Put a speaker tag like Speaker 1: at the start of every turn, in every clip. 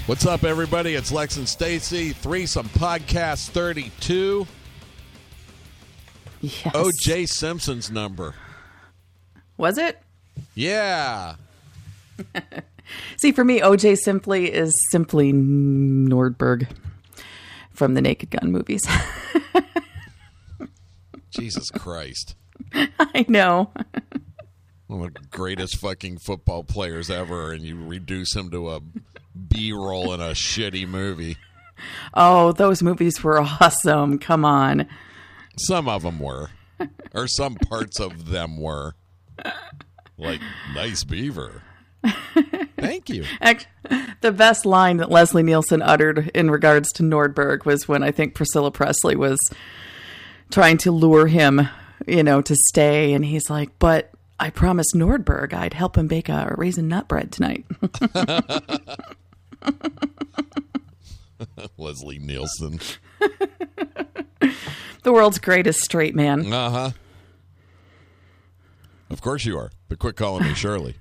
Speaker 1: What's up, everybody? It's Lex and Stacy. Threesome Podcast 32.
Speaker 2: Yes.
Speaker 1: O.J. Simpson's number.
Speaker 2: Was it?
Speaker 1: Yeah.
Speaker 2: See, for me, O.J. Simply is simply Nordberg from the Naked Gun movies.
Speaker 1: Jesus Christ.
Speaker 2: I know.
Speaker 1: One of the greatest fucking football players ever, and you reduce him to a B-roll in a shitty movie.
Speaker 2: Oh, those movies were awesome. Come on.
Speaker 1: Some of them were. Or some parts of them were. Like, nice beaver. Thank you.
Speaker 2: The best line that Leslie Nielsen uttered in regards to Nordberg was when I think Priscilla Presley was trying to lure him, to stay. And he's like, but I promised Nordberg I'd help him bake a raisin nut bread tonight.
Speaker 1: Leslie Nielsen.
Speaker 2: The world's greatest straight man.
Speaker 1: Uh-huh. Of course you are, but quit calling me Shirley.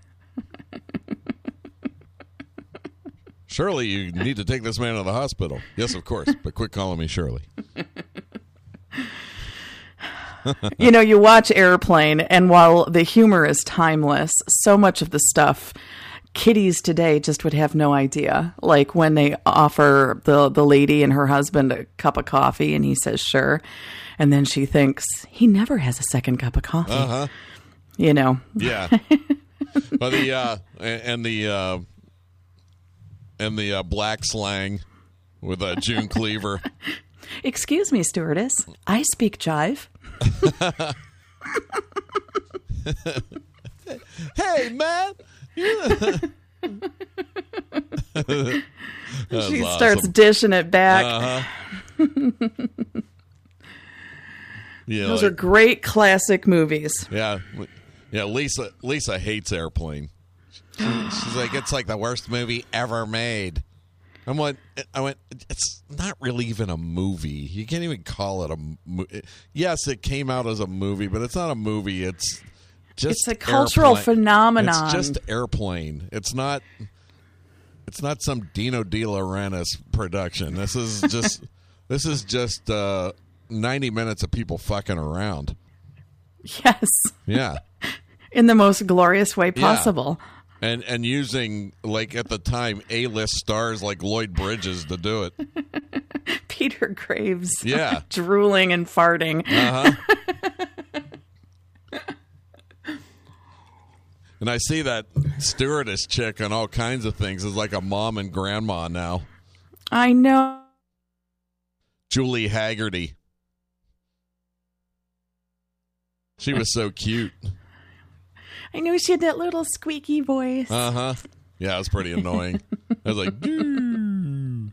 Speaker 1: Shirley, you need to take this man to the hospital. Yes, of course, but quit calling me Shirley.
Speaker 2: You watch Airplane, and while the humor is timeless, so much of the stuff kiddies today just would have no idea. Like when they offer the lady and her husband a cup of coffee, and he says, sure. And then she thinks, he never has a second cup of coffee.
Speaker 1: Uh-huh.
Speaker 2: Yeah.
Speaker 1: Well, the black slang with June Cleaver.
Speaker 2: Excuse me, stewardess. I speak jive.
Speaker 1: Hey, man.
Speaker 2: She
Speaker 1: awesome.
Speaker 2: starts dishing it back.
Speaker 1: Uh-huh.
Speaker 2: Those are great classic movies.
Speaker 1: Yeah. Lisa hates Airplane. She's like, it's like the worst movie ever made. I went, it's not really even a movie. You can't even call it a movie. Yes, it came out as a movie, but it's not a movie. It's
Speaker 2: a cultural phenomenon.
Speaker 1: It's just Airplane. It's not some Dino De Laurentiis production. This is just 90 minutes of people fucking around.
Speaker 2: Yes.
Speaker 1: Yeah.
Speaker 2: In the most glorious way possible.
Speaker 1: Yeah. And using, like, at the time, A-list stars like Lloyd Bridges to do it.
Speaker 2: Peter Graves.
Speaker 1: Yeah.
Speaker 2: Drooling and farting.
Speaker 1: Uh-huh. And I see that stewardess chick on all kinds of things is like a mom and grandma now.
Speaker 2: I know.
Speaker 1: Julie Haggerty. She was so cute.
Speaker 2: I knew she had that little squeaky voice.
Speaker 1: Uh-huh. Yeah, it was pretty annoying. I was like, Doo.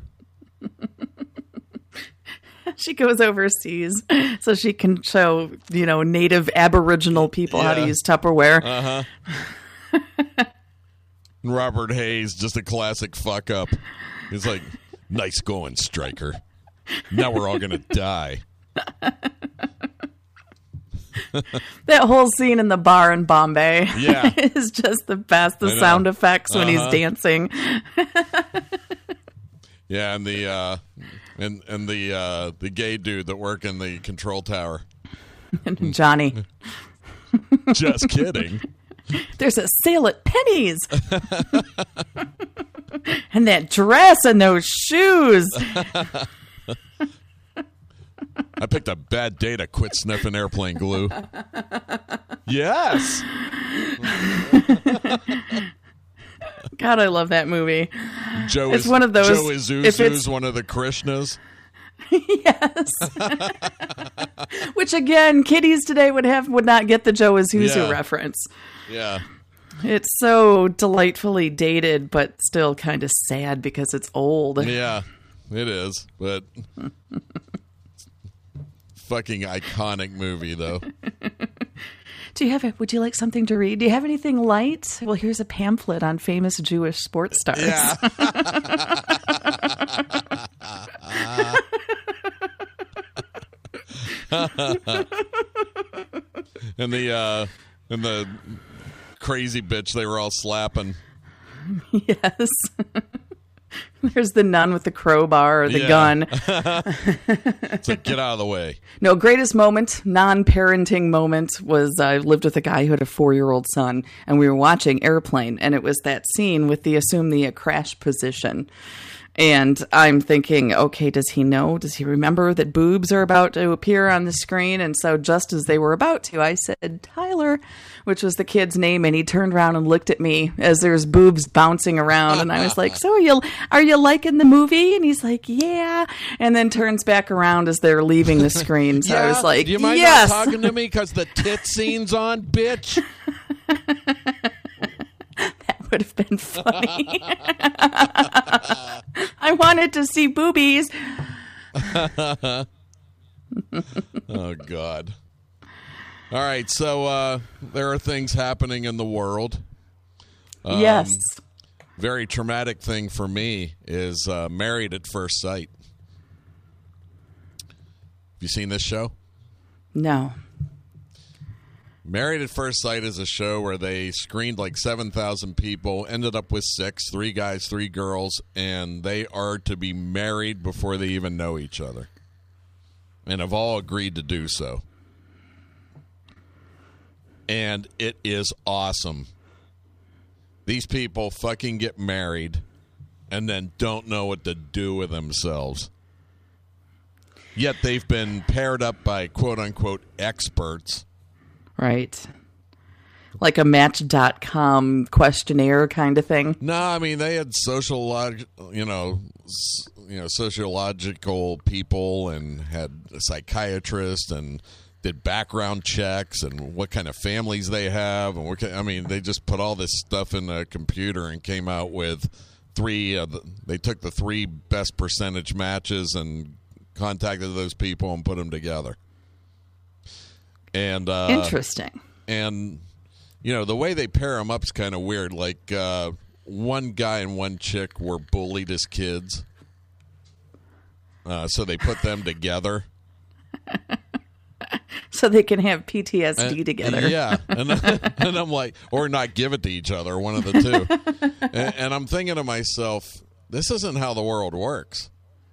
Speaker 2: She goes overseas so she can show, native Aboriginal people how to use Tupperware.
Speaker 1: Uh-huh. Robert Hayes, just a classic fuck up. He's like, nice going, Stryker. Now we're all going to die.
Speaker 2: That whole scene in the bar in Bombay is just the best. The sound effects when he's dancing.
Speaker 1: Yeah, and the the gay dude that worked in the control tower.
Speaker 2: Johnny.
Speaker 1: Just kidding.
Speaker 2: There's a sale at Penny's. And that dress and those shoes.
Speaker 1: I picked a bad day to quit sniffing airplane glue. Yes.
Speaker 2: God, I love that movie.
Speaker 1: Joe
Speaker 2: it's one of those.
Speaker 1: Joe Isuzu's one of the Krishnas.
Speaker 2: Yes. Which again, kiddies today would not get the Joe Isuzu reference.
Speaker 1: Yeah.
Speaker 2: It's so delightfully dated, but still kind of sad because it's old.
Speaker 1: Yeah, it is. But fucking iconic movie, though.
Speaker 2: Would you like something to read? Do you have anything light? Well, here's a pamphlet on famous Jewish sports stars.
Speaker 1: Yeah. And the crazy bitch they were all slapping.
Speaker 2: Yes. There's the nun with the crowbar or the gun.
Speaker 1: So get out of the way.
Speaker 2: No, greatest moment, non-parenting moment, was I lived with a guy who had a 4-year-old son, and we were watching Airplane, and it was that scene with the assume the crash position. And I'm thinking, okay, does he know? Does he remember that boobs are about to appear on the screen? And so just as they were about to, I said, Tyler, which was the kid's name. And he turned around and looked at me as there's boobs bouncing around. And I was like, so are you liking the movie? And he's like, yeah. And then turns back around as they're leaving the screen. So I was like,
Speaker 1: do you mind
Speaker 2: yes.
Speaker 1: not talking to me because the tit scene's on, bitch?
Speaker 2: Would have been funny. I wanted to see boobies.
Speaker 1: Oh, God. All right, so there are things happening in the world.
Speaker 2: Yes.
Speaker 1: Very traumatic thing for me is Married at First Sight. Have you seen this show?
Speaker 2: No.
Speaker 1: Married at First Sight is a show where they screened like 7,000 people, ended up with 6, 3 guys, 3 girls, and they are to be married before they even know each other. And have all agreed to do so. And it is awesome. These people fucking get married and then don't know what to do with themselves. Yet they've been paired up by quote-unquote experts.
Speaker 2: Right. Like a Match.com questionnaire kind of thing.
Speaker 1: No, I mean they had sociological people and had a psychiatrist and did background checks and what kind of families they have and they just put all this stuff in a computer and came out with 3. They took the 3 best percentage matches and contacted those people and put them together. And
Speaker 2: interesting.
Speaker 1: And the way they pair them up is kind of weird. Like one guy and one chick were bullied as kids, so they put them together
Speaker 2: so they can have PTSD together.
Speaker 1: Yeah, and I'm like, or not give it to each other, one of the two. And I'm thinking to myself, this isn't how the world works.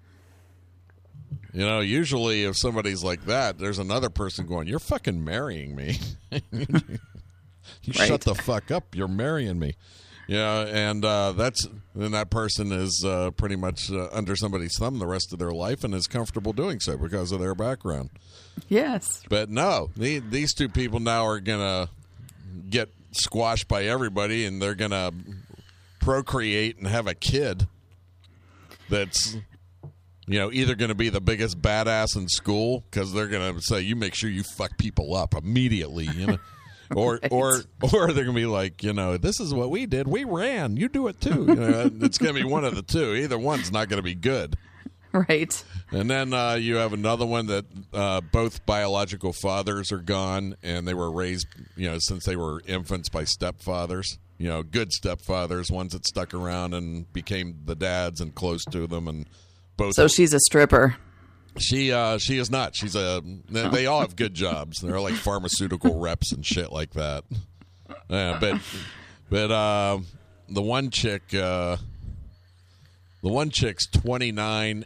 Speaker 1: Usually if somebody's like that, there's another person going, you're fucking marrying me. You right. Shut the fuck up. You're marrying me. Yeah, and then that person is pretty much under somebody's thumb the rest of their life and is comfortable doing so because of their background.
Speaker 2: Yes.
Speaker 1: But no, these 2 people now are going to get squashed by everybody and they're going to procreate and have a kid that's... either going to be the biggest badass in school because they're going to say, you make sure you fuck people up immediately, or
Speaker 2: right.
Speaker 1: or they're going to be like, this is what we did. We ran. You do it too. It's going to be one of the two. Either one's not going to be good.
Speaker 2: Right.
Speaker 1: And then you have another one that both biological fathers are gone and they were raised, since they were infants by stepfathers. Good stepfathers, ones that stuck around and became the dads and close to them and both.
Speaker 2: So she's a stripper.
Speaker 1: She is not. She's they all have good jobs. They're like pharmaceutical reps and shit like that. But the one chick's 29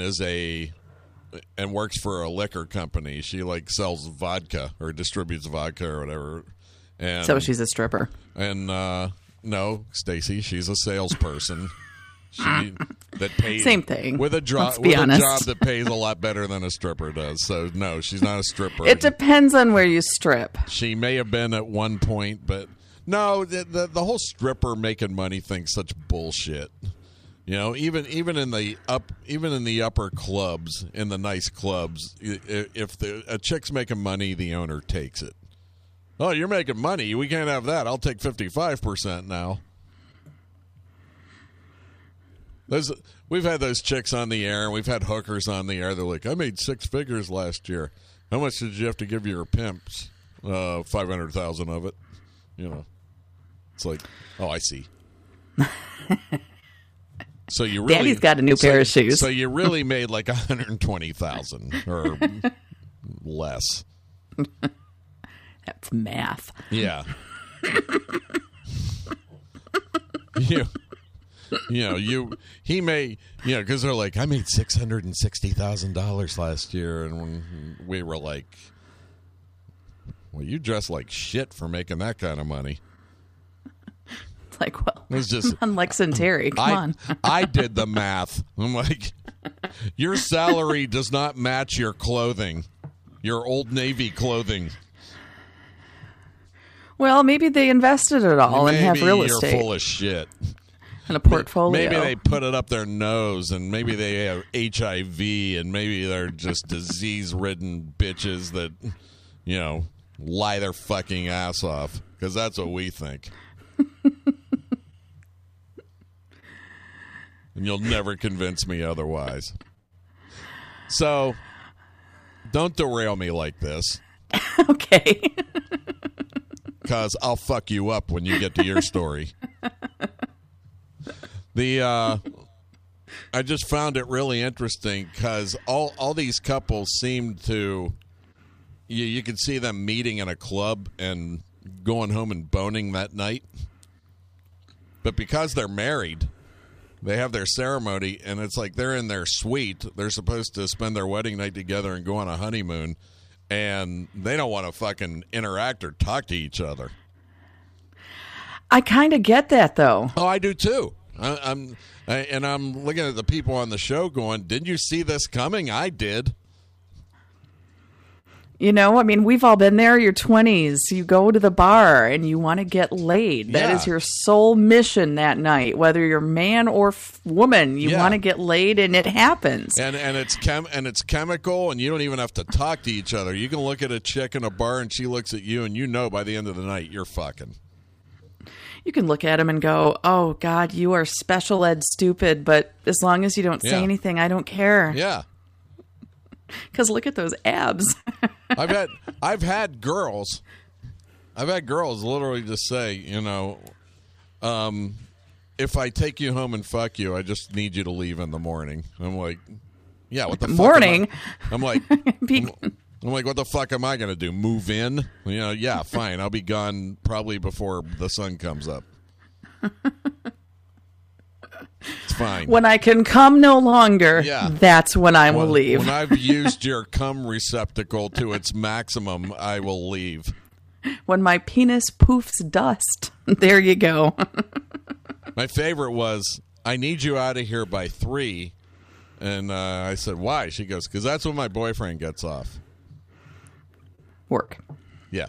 Speaker 1: and works for a liquor company. She like sells vodka or distributes vodka or whatever. And
Speaker 2: so she's a stripper.
Speaker 1: And no, Stacy, she's a salesperson. That pays
Speaker 2: same thing
Speaker 1: with a job that pays a lot better than a stripper does. So no, she's not a stripper.
Speaker 2: It depends on where you strip.
Speaker 1: She may have been at one point, but no, the whole stripper making money thing's such bullshit. Even in the upper clubs, in the nice clubs, if a chick's making money, the owner takes it. Oh, you're making money. We can't have that. I'll take 55% now. We've had those chicks on the air, and we've had hookers on the air. They're like, I made 6 figures last year. How much did you have to give your pimps? 500,000 of it. It's like, oh, I see. So you really,
Speaker 2: Daddy's got a new pair of shoes.
Speaker 1: So you really made like 120,000 or less.
Speaker 2: That's math.
Speaker 1: Yeah. he may, because they're like, I made $660,000 last year, and when we were like, well, you dress like shit for making that kind of money.
Speaker 2: Like, well,
Speaker 1: it's just
Speaker 2: unlike Terry. Come on.
Speaker 1: I did the math. I'm like, your salary does not match your clothing, your Old Navy clothing.
Speaker 2: Well, maybe they invested it all and have real estate.
Speaker 1: You're full of shit.
Speaker 2: And a portfolio.
Speaker 1: Maybe they put it up their nose, and maybe they have HIV, and maybe they're just disease-ridden bitches that, lie their fucking ass off, because that's what we think. And you'll never convince me otherwise. So, don't derail me like this.
Speaker 2: Okay.
Speaker 1: Because I'll fuck you up when you get to your story. I just found it really interesting because all these couples seem to, you could see them meeting in a club and going home and boning that night. But because they're married, they have their ceremony, and it's like they're in their suite. They're supposed to spend their wedding night together and go on a honeymoon, and they don't want to fucking interact or talk to each other.
Speaker 2: I kind of get that, though.
Speaker 1: Oh, I do, too. I'm looking at the people on the show going, didn't you see this coming? I did.
Speaker 2: We've all been there. Your 20s, you go to the bar and you want to get laid. That is your sole mission that night. Whether you're man or woman, you want to get laid, and it happens.
Speaker 1: And it's chemical, and you don't even have to talk to each other. You can look at a chick in a bar, and she looks at you, and by the end of the night, you're fucking.
Speaker 2: You can look at him and go, oh, God, you are special ed stupid, but as long as you don't say anything, I don't care.
Speaker 1: Yeah.
Speaker 2: Because look at those abs.
Speaker 1: I've had girls literally just say, if I take you home and fuck you, I just need you to leave in the morning. I'm like, yeah, what the fuck?
Speaker 2: Morning?
Speaker 1: I'm like, what the fuck am I going to do? Move in? Yeah, fine. I'll be gone probably before the sun comes up. It's fine.
Speaker 2: When I can come no longer, that's when I will leave.
Speaker 1: When I've used your cum receptacle to its maximum, I will leave.
Speaker 2: When my penis poofs dust, there you go.
Speaker 1: My favorite was, I need you out of here by 3. And I said, why? She goes, because that's when my boyfriend gets off.
Speaker 2: Work.
Speaker 1: Yeah.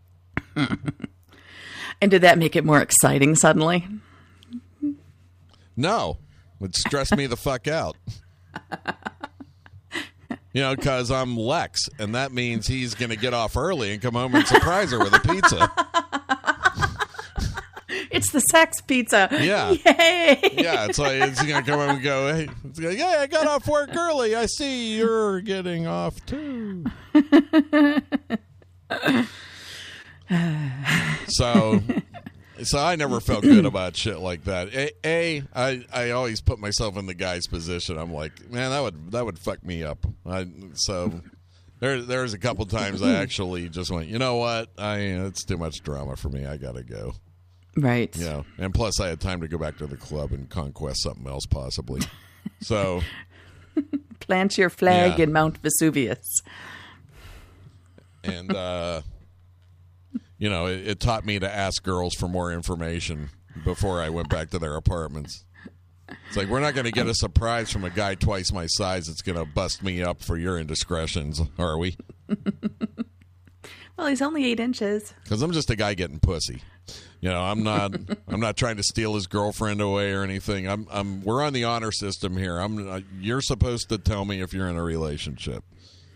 Speaker 2: And did that make it more exciting suddenly?
Speaker 1: No. It stressed me the fuck out. Because I'm Lex, and that means he's going to get off early and come home and surprise her with a pizza.
Speaker 2: It's the sex pizza.
Speaker 1: Yeah.
Speaker 2: Yay.
Speaker 1: Yeah, it's like it's going to come home and go, hey, I got off work early. I see you're getting off too. So I never felt good about shit like that. I always put myself in the guy's position. I'm like, man, that would fuck me up. So there's a couple times I actually just went, you know what? It's too much drama for me. I gotta go.
Speaker 2: Right.
Speaker 1: And plus I had time to go back to the club and conquest something else possibly. So
Speaker 2: plant your flag in Mount Vesuvius.
Speaker 1: And it taught me to ask girls for more information before I went back to their apartments. It's like, we're not going to get a surprise from a guy twice my size that's going to bust me up for your indiscretions, are we?
Speaker 2: Well, he's only 8 inches.
Speaker 1: Because I'm just a guy getting pussy. I'm not trying to steal his girlfriend away or anything. We're on the honor system here. You're supposed to tell me if you're in a relationship.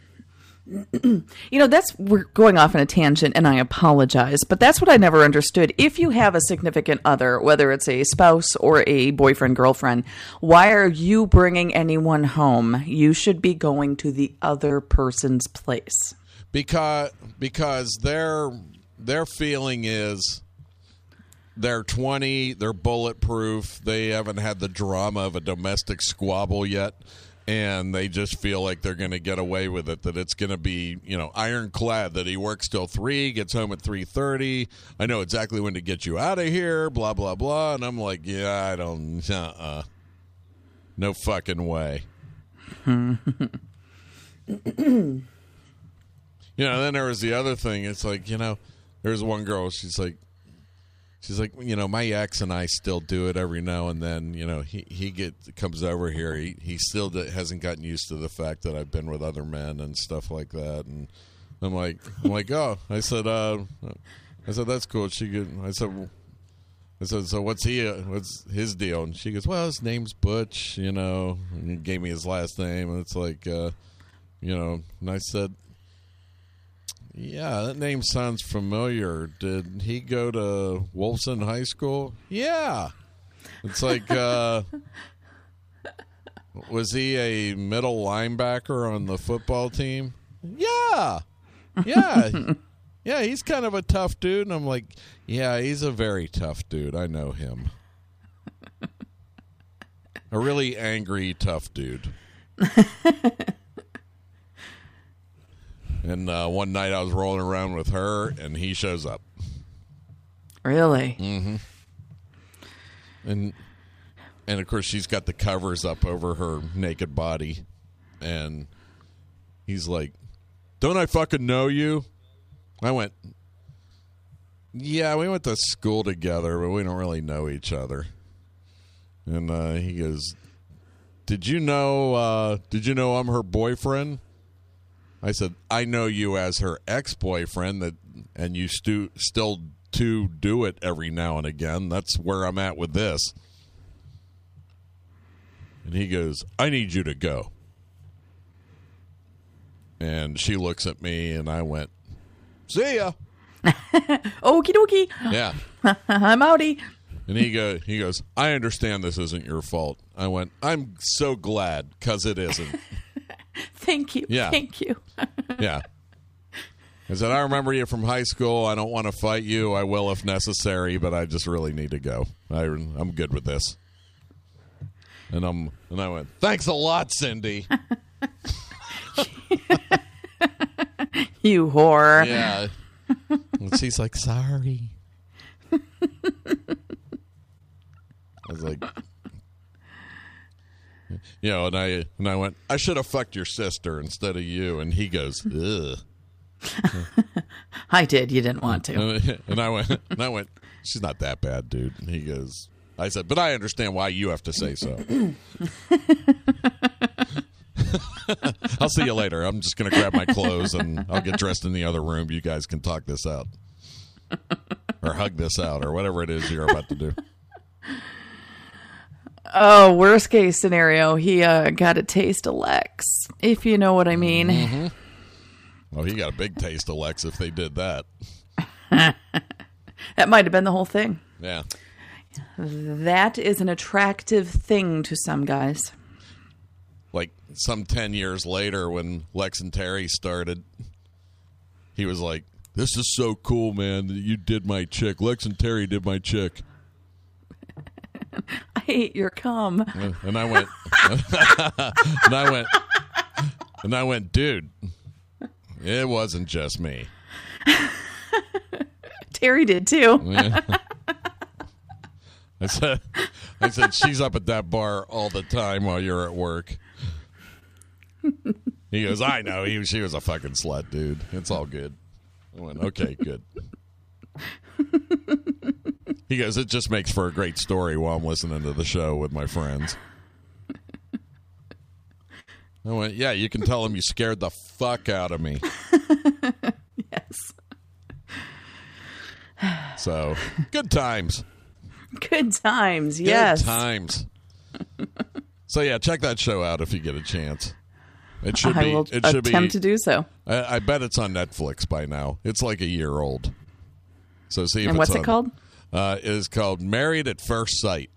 Speaker 2: We're going off on a tangent, and I apologize, but that's what I never understood. If you have a significant other, whether it's a spouse or a boyfriend, girlfriend, why are you bringing anyone home? You should be going to the other person's place.
Speaker 1: Because their feeling is they're 20, they're bulletproof, they haven't had the drama of a domestic squabble yet. and they just feel like they're going to get away with it, that it's going to be, ironclad, that he works till 3, gets home at 3:30. I know exactly when to get you out of here, blah, blah, blah. And I'm like, yeah, I don't, no fucking way. Then there was the other thing. It's like, there's one girl, she's like, my ex and I still do it every now and then. He comes over here. He still hasn't gotten used to the fact that I've been with other men and stuff like that. And I'm like, oh, I said, that's cool. I said, so what's his deal? And she goes, well, his name's Butch, and he gave me his last name. And it's like, and I said, yeah, that name sounds familiar. Did he go to Wolfson High School? Yeah. It's like, was he a middle linebacker on the football team? Yeah. Yeah. Yeah, he's kind of a tough dude. And I'm like, yeah, he's a very tough dude. I know him. A really angry, tough dude. And one night I was rolling around with her, and he shows up.
Speaker 2: Really?
Speaker 1: Mm-hmm. And of course, she's got the covers up over her naked body. And he's like, don't I fucking know you? I went, yeah, we went to school together, but we don't really know each other. And he goes, did you know I'm her boyfriend? I said, I know you as her ex-boyfriend, and you still do it every now and again. That's where I'm at with this. And he goes, I need you to go. And she looks at me, and I went, see ya.
Speaker 2: Okie dokie.
Speaker 1: Yeah.
Speaker 2: I'm outie.
Speaker 1: And he goes, I understand this isn't your fault. I went, I'm so glad, because it isn't.
Speaker 2: Thank you.
Speaker 1: Yeah.
Speaker 2: Thank you.
Speaker 1: Yeah. I said, I remember you from high school. I don't want to fight you. I will if necessary, but I just really need to go. I'm good with this. And I went, thanks a lot, Cindy.
Speaker 2: You whore.
Speaker 1: Yeah. And she's like, sorry. I was like, and I went, I should have fucked your sister instead of you. And he goes, ugh.
Speaker 2: I did. You didn't want to.
Speaker 1: And I went, she's not that bad, dude. And he goes, I said, but I understand why you have to say so. I'll see you later. I'm just going to grab my clothes and I'll get dressed in the other room. You guys can talk this out. Or hug this out or whatever it is you're about to do.
Speaker 2: Oh, worst case scenario, he got a taste of Lex, if you know what I mean.
Speaker 1: Mm-hmm. Well, he got a big taste of Lex if they did that.
Speaker 2: That might have been the whole thing.
Speaker 1: Yeah.
Speaker 2: That is an attractive thing to some guys.
Speaker 1: Like some 10 years later when Lex and Terry started, he was like, this is so cool, man, that you did my chick. Lex and Terry did my chick.
Speaker 2: I hate your cum.
Speaker 1: And I went, and I went, dude, it wasn't just me.
Speaker 2: Terry did too.
Speaker 1: Yeah. I said, she's up at that bar all the time while you're at work. He goes, I know. She was a fucking slut, dude. It's all good. I went, okay, good. He goes, it just makes for a great story while I'm listening to the show with my friends. I went, yeah, you can tell him you scared the fuck out of me.
Speaker 2: Yes.
Speaker 1: So, good times.
Speaker 2: Good times, yes.
Speaker 1: Good times. So, yeah, check that show out if you get a chance. It should be. It should
Speaker 2: attempt to do so.
Speaker 1: I bet it's on Netflix by now. It's like a year old. So see if
Speaker 2: and
Speaker 1: it's
Speaker 2: what's it called?
Speaker 1: It is called Married at First Sight.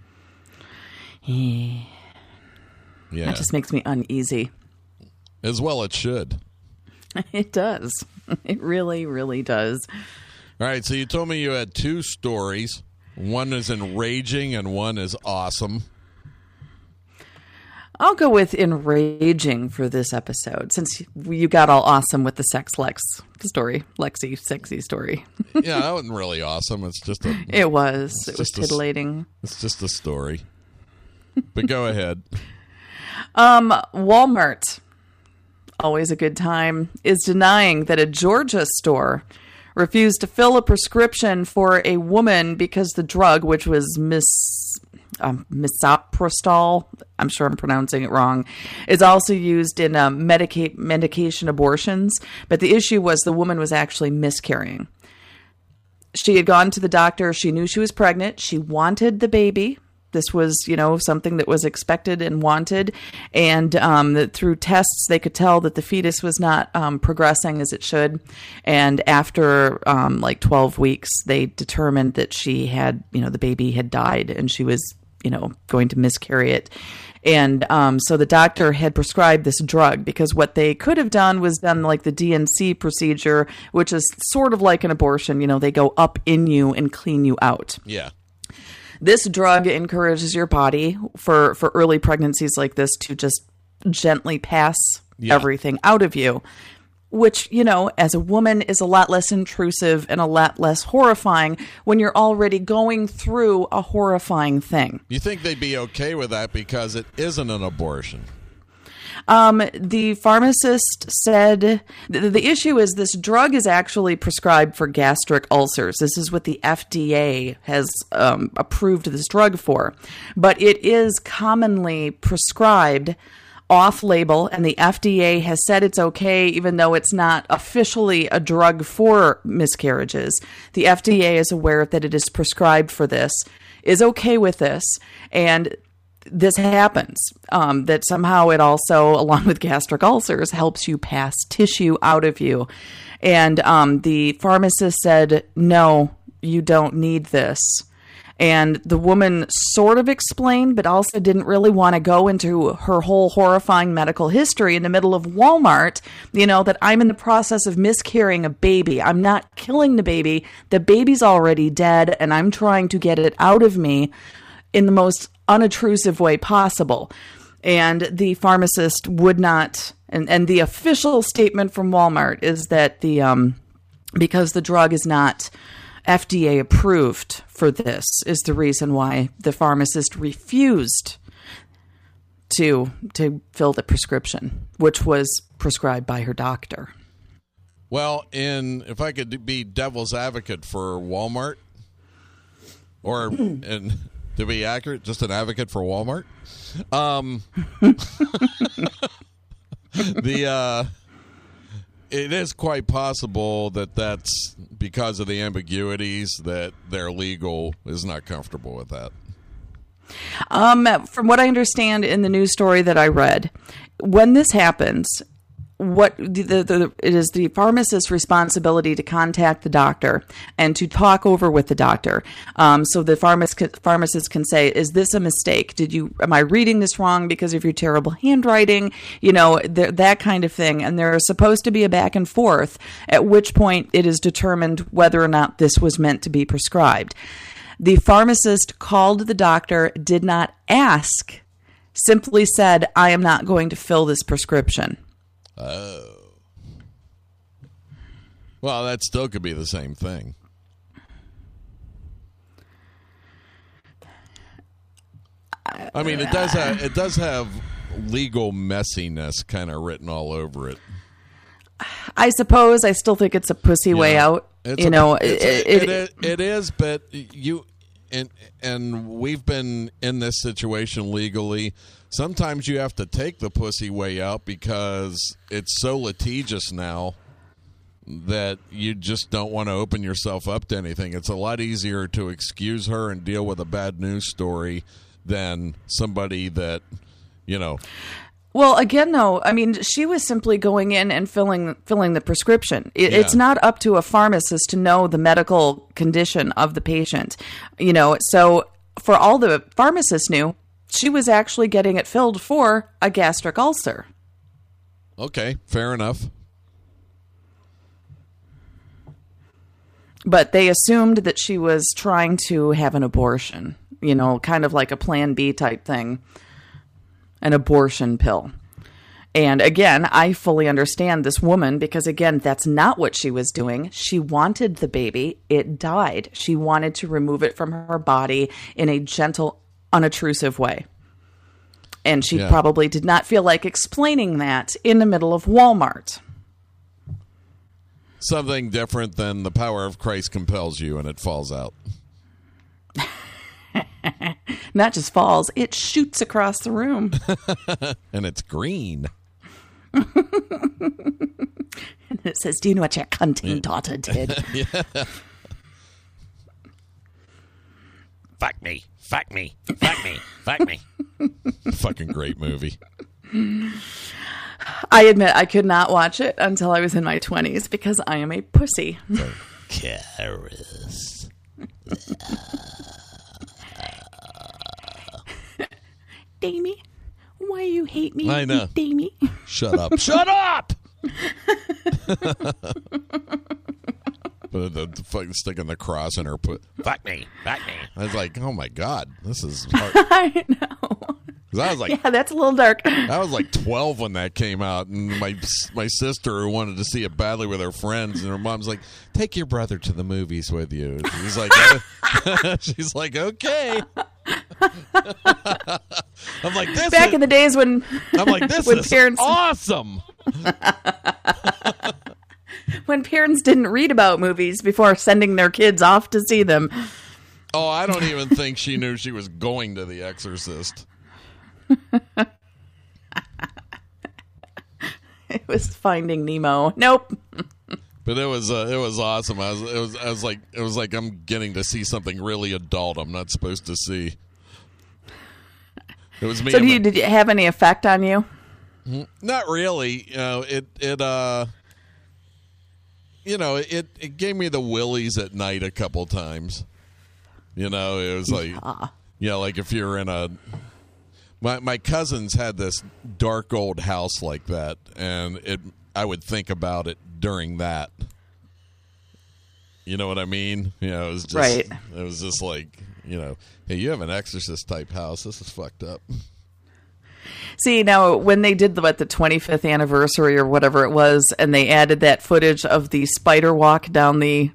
Speaker 2: Yeah. That just makes me uneasy.
Speaker 1: As well it should.
Speaker 2: It does. It really, really does.
Speaker 1: All right, so you told me you had 2 stories. One is enraging and one is awesome.
Speaker 2: I'll go with enraging for this episode, since you got all awesome with the Lexi sexy story.
Speaker 1: Yeah, that wasn't really awesome. It's just a.
Speaker 2: It was titillating.
Speaker 1: It's just a story. But go ahead.
Speaker 2: Walmart, always a good time, is denying that a Georgia store refused to fill a prescription for a woman because the drug, which was misoprostol, I'm sure I'm pronouncing it wrong, is also used in medication abortions. But the issue was the woman was actually miscarrying. She had gone to the doctor. She knew she was pregnant. She wanted the baby. This was, something that was expected and wanted. And through tests, they could tell that the fetus was not progressing as it should. And after 12 weeks, they determined that she had, the baby had died and she was, going to miscarry it. And so the doctor had prescribed this drug, because what they could have done was done like the DNC procedure, which is sort of like an abortion. They go up in you and clean you out.
Speaker 1: Yeah.
Speaker 2: This drug encourages your body for early pregnancies like this to just gently pass everything out of you, which, as a woman is a lot less intrusive and a lot less horrifying when you're already going through a horrifying thing.
Speaker 1: You think they'd be okay with that because it isn't an abortion?
Speaker 2: The pharmacist said the issue is this drug is actually prescribed for gastric ulcers. This is what the FDA has approved this drug for. But it is commonly prescribed off-label, and the FDA has said it's okay, even though it's not officially a drug for miscarriages. The FDA is aware that it is prescribed for this, is okay with this, and this happens, that somehow it also, along with gastric ulcers, helps you pass tissue out of you. And the pharmacist said, no, you don't need this. And the woman sort of explained, but also didn't really want to go into her whole horrifying medical history in the middle of Walmart, that I'm in the process of miscarrying a baby. I'm not killing the baby. The baby's already dead, and I'm trying to get it out of me in the most unobtrusive way possible. And the pharmacist would not, and the official statement from Walmart is that because the drug is not FDA approved for this is the reason why the pharmacist refused to fill the prescription, which was prescribed by her doctor.
Speaker 1: Well, if I could be devil's advocate for Walmart, and to be accurate, just an advocate for Walmart. It is quite possible that that's because of the ambiguities that their legal is not comfortable with that.
Speaker 2: From what I understand in the news story that I read, when this happens, it is the pharmacist's responsibility to contact the doctor and to talk over with the doctor. So the pharmacist can say, is this a mistake? Am I reading this wrong because of your terrible handwriting? That kind of thing. And there is supposed to be a back and forth, at which point it is determined whether or not this was meant to be prescribed. The pharmacist called the doctor, did not ask, simply said, I am not going to fill this prescription.
Speaker 1: Oh. Well, that still could be the same thing. I mean, it does have legal messiness kind of written all over it.
Speaker 2: I suppose I still think it's a pussy way out. It
Speaker 1: is, but you and we've been in this situation legally. Sometimes you have to take the pussy way out because it's so litigious now that you just don't want to open yourself up to anything. It's a lot easier to excuse her and deal with a bad news story than somebody that,
Speaker 2: Well, again, though, I mean, she was simply going in and filling the prescription. It's not up to a pharmacist to know the medical condition of the patient. So for all the pharmacist knew, she was actually getting it filled for a gastric ulcer.
Speaker 1: Okay, fair enough.
Speaker 2: But they assumed that she was trying to have an abortion, kind of like a Plan B type thing. an abortion pill. And again, I fully understand this woman because, again, that's not what she was doing. She wanted the baby. It died. She wanted to remove it from her body in a gentle, unobtrusive way. And she probably did not feel like explaining that in the middle of Walmart.
Speaker 1: Something different than the power of Christ compels you and it falls out.
Speaker 2: Not just falls, it shoots across the room.
Speaker 1: And it's green.
Speaker 2: And it says, do you know what your cunting daughter did?
Speaker 1: Fuck me. Fuck me. Fuck me. Fuck me. Fucking great movie.
Speaker 2: I admit I could not watch it until I was in my 20s because I am a pussy.
Speaker 1: Karis.
Speaker 2: Damie, why you hate me?
Speaker 1: I know.
Speaker 2: Damie.
Speaker 1: Shut up. Shut up! But the fucking sticking the cross in her fuck me. Fuck me. I was like, oh my God, this is hard.
Speaker 2: I know.
Speaker 1: 'Cause I was like,
Speaker 2: yeah, that's a little dark.
Speaker 1: I was like 12 when that came out, and my sister, who wanted to see it badly with her friends, and her mom's like, "Take your brother to the movies with you." She's like, she's like, okay. I'm like, this.
Speaker 2: Back in the days when
Speaker 1: I'm like, this
Speaker 2: when
Speaker 1: is
Speaker 2: parents,
Speaker 1: awesome.
Speaker 2: when parents didn't read about movies before sending their kids off to see them.
Speaker 1: Oh, I don't even think she knew she was going to The Exorcist.
Speaker 2: It was Finding Nemo. Nope.
Speaker 1: But it was awesome. I was like I'm getting to see something really adult I'm not supposed to see. It was me.
Speaker 2: So did it have any effect on you?
Speaker 1: Not really. You know, it gave me the willies at night a couple times. You know, it was like like if you're in a my cousins had this dark old house like that, and I would think about it during that. You know what I mean? You know, it was just
Speaker 2: right.
Speaker 1: It was just like, you know, hey, you have an Exorcist type house. This is fucked up.
Speaker 2: See, now when they did the 25th anniversary or whatever it was, and they added that footage of the spider walk down the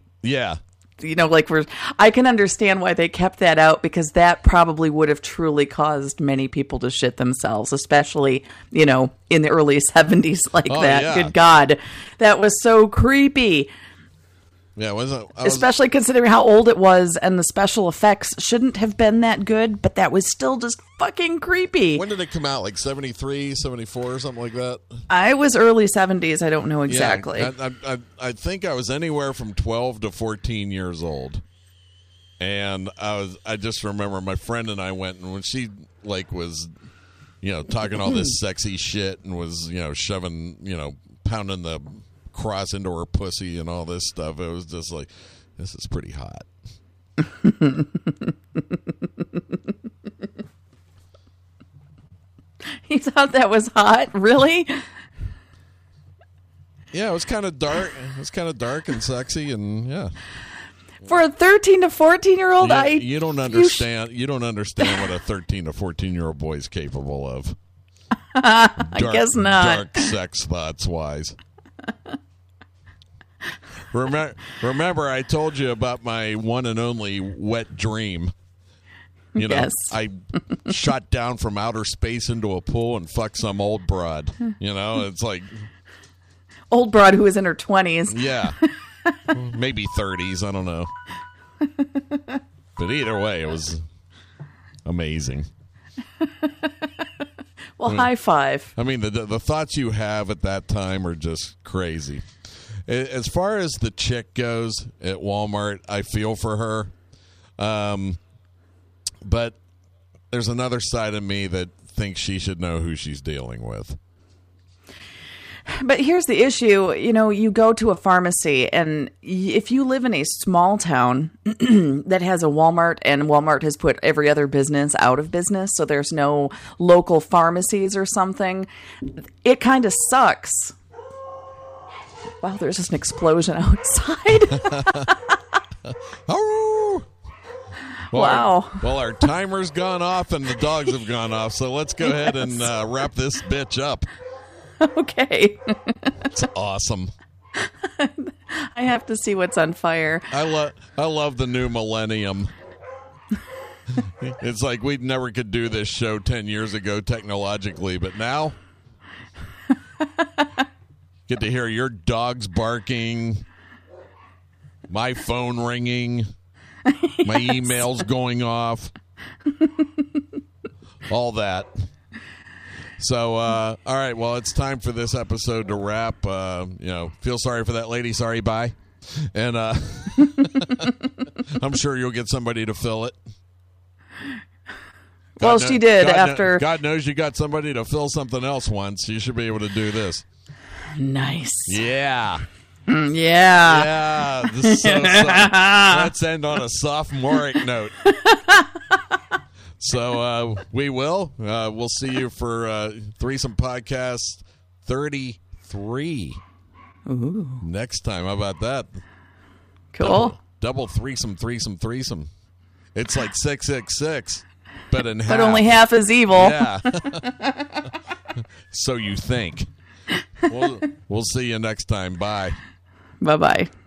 Speaker 2: I can understand why they kept that out, because that probably would have truly caused many people to shit themselves, especially, in the early 70s like that. Yeah. Good God. That was so creepy.
Speaker 1: Yeah,
Speaker 2: especially considering how old it was, and the special effects shouldn't have been that good, but that was still just fucking creepy.
Speaker 1: When did it come out? Like 73, 74 or something like that?
Speaker 2: I was early 70s. I don't know exactly.
Speaker 1: Yeah, I think I was anywhere from 12 to 14 years old. And I just remember my friend and I went, and when she was, talking all this sexy shit and was, shoving, pounding the cross into her pussy and all this stuff, it was just like, this is pretty hot.
Speaker 2: You thought that was hot? Really?
Speaker 1: Yeah, it was kind of dark. It was kind of dark and sexy, and yeah.
Speaker 2: For a 13 to 14-year-old,
Speaker 1: you don't understand. You don't understand what a 13 to 14-year-old boy is capable of.
Speaker 2: I guess not.
Speaker 1: Dark sex thoughts wise. Remember, I told you about my one and only wet dream.
Speaker 2: Yes.
Speaker 1: I shot down from outer space into a pool and fucked some old broad. It's like
Speaker 2: old broad who was in her 20s.
Speaker 1: Yeah, maybe 30s. I don't know. But either way, it was amazing.
Speaker 2: Well, high five.
Speaker 1: I mean, the thoughts you have at that time are just crazy. As far as the chick goes at Walmart, I feel for her. But there's another side of me that thinks she should know who she's dealing with.
Speaker 2: But here's the issue. You go to a pharmacy, and if you live in a small town that has a Walmart, and Walmart has put every other business out of business, so there's no local pharmacies or something, it kind of sucks. Wow, there's just an explosion outside.
Speaker 1: Oh!
Speaker 2: Wow.
Speaker 1: Well, our timer's gone off and the dogs have gone off, so let's go ahead and wrap this bitch up.
Speaker 2: Okay.
Speaker 1: It's awesome.
Speaker 2: I have to see what's on fire.
Speaker 1: I love the new millennium. It's like we never could do this show 10 years ago technologically, but now get to hear your dogs barking, my phone ringing, my emails going off, all that. So, all right, well, it's time for this episode to wrap. Feel sorry for that lady. Sorry, bye. And I'm sure you'll get somebody to fill it.
Speaker 2: She did after.
Speaker 1: God knows you got somebody to fill something else once. You should be able to do this.
Speaker 2: Nice.
Speaker 1: Yeah.
Speaker 2: Yeah.
Speaker 1: Yeah. This is so let's end on a sophomoric note. So we will. We'll see you for Threesome Podcast 33 next time. How about that?
Speaker 2: Cool.
Speaker 1: Double threesome. It's like 666, but in half.
Speaker 2: But only half is evil.
Speaker 1: Yeah. So you think. We'll see you next time. Bye.
Speaker 2: Bye-bye.